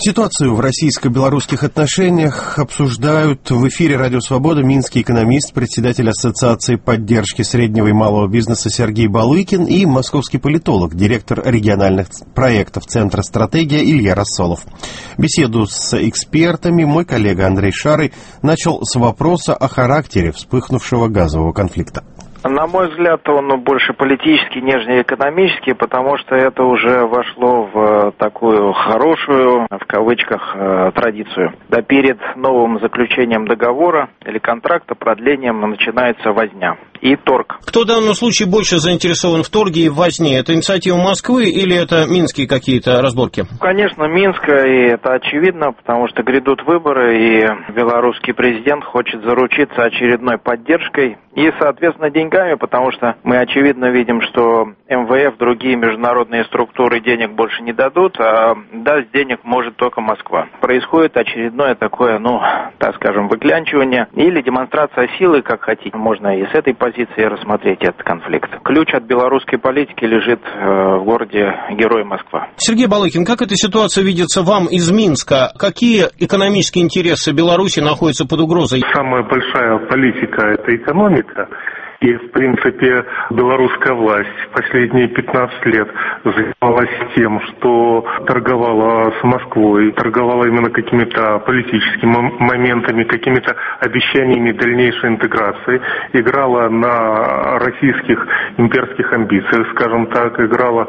Ситуацию в российско-белорусских отношениях обсуждают в эфире «Радио Свобода» минский экономист, председатель Ассоциации поддержки среднего и малого бизнеса Сергей Балыкин и московский политолог, директор региональных проектов Центра «Стратегия» Илья Рассолов. Беседу с экспертами мой коллега Андрей Шарый начал с вопроса о характере вспыхнувшего газового конфликта. На мой взгляд, он больше политический, нежели экономический, потому что это уже вошло в такую хорошую, в кавычках, традицию. Да перед новым заключением договора или контракта, продлением начинается возня и торг. Кто в данном случае больше заинтересован в торге и в возне? Это инициатива Москвы или это минские какие-то разборки? Конечно, Минск, и это очевидно, потому что грядут выборы, и белорусский президент хочет заручиться очередной поддержкой и, соответственно, деньгами, потому что мы очевидно видим, что МВФ, другие международные структуры денег больше не дадут, а даст денег может только Москва. Происходит очередное такое, так скажем, выклянчивание или демонстрация силы, как хотите. Можно и с этой позиции рассмотреть этот конфликт. Ключ от белорусской политики лежит в городе Герой Москва. Сергей Балыкин, как эта ситуация видится вам из Минска? Какие экономические интересы Беларуси находятся под угрозой? Самая большая политика – это экономика. И, в принципе, белорусская власть последние 15 лет занималась тем, что торговала с Москвой, торговала именно какими-то политическими моментами, какими-то обещаниями дальнейшей интеграции, играла на российских имперских амбициях, скажем так, играла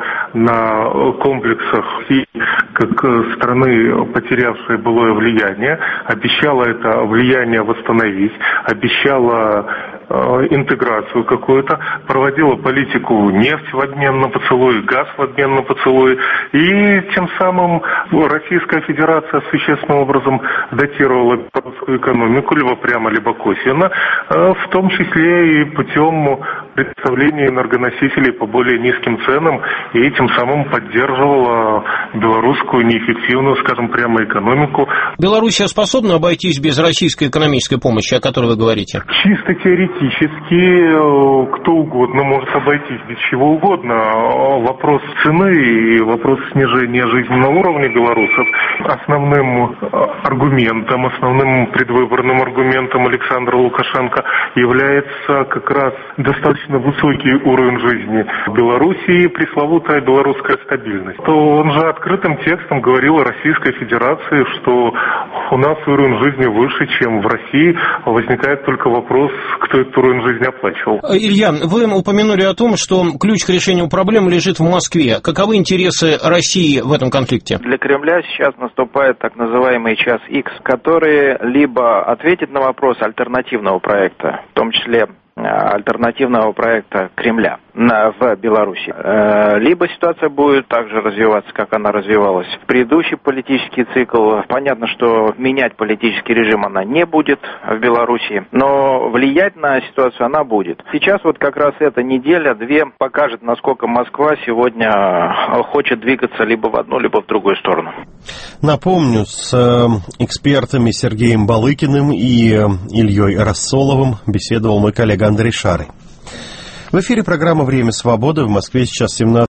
на комплексах России как страны, потерявшей былое влияние, обещала это влияние восстановить, обещала интеграцию какую-то, проводила политику нефть в обмен на поцелуй, газ в обмен на поцелуй, и тем самым Российская Федерация существенным образом датировала белорусскую экономику либо прямо, либо косвенно, в том числе и путем представления энергоносителей по более низким ценам, и тем самым поддерживала белорусскую неэффективную, скажем прямо, экономику. Белоруссия способна обойтись без российской экономической помощи, о которой вы говорите? Чисто теоретически кто угодно может обойтись без чего угодно. Вопрос цены и вопрос снижения жизненного уровня белорусов основным аргументом, основным предвыборным аргументом Александра Лукашенко является как раз достаточно высокий уровень жизни в Белоруссии, пресловутая белорусская стабильность. То он же открытым текстом говорил о Российской Федерации, что у нас уровень жизни выше, чем в России. Возникает только вопрос, кто этот уровень жизни оплачивал. Илья, вы упомянули о том, что ключ к решению проблем лежит в Москве. Каковы интересы России в этом конфликте? Для Кремля сейчас наступает так называемый час Х, который либо ответит на вопрос альтернативного проекта, в том числе альтернативного проекта Кремля в Беларуси. Либо ситуация будет так же развиваться, как она развивалась в предыдущий политический цикл. Понятно, что менять политический режим она не будет в Беларуси, но влиять на ситуацию она будет. Сейчас вот как раз эта неделя-две покажет, насколько Москва сегодня хочет двигаться либо в одну, либо в другую сторону. Напомню, с экспертами Сергеем Балыкиным и Ильей Рассоловым беседовал мой коллега Андрей Шарый. В эфире программа «Время свободы». В Москве сейчас 17.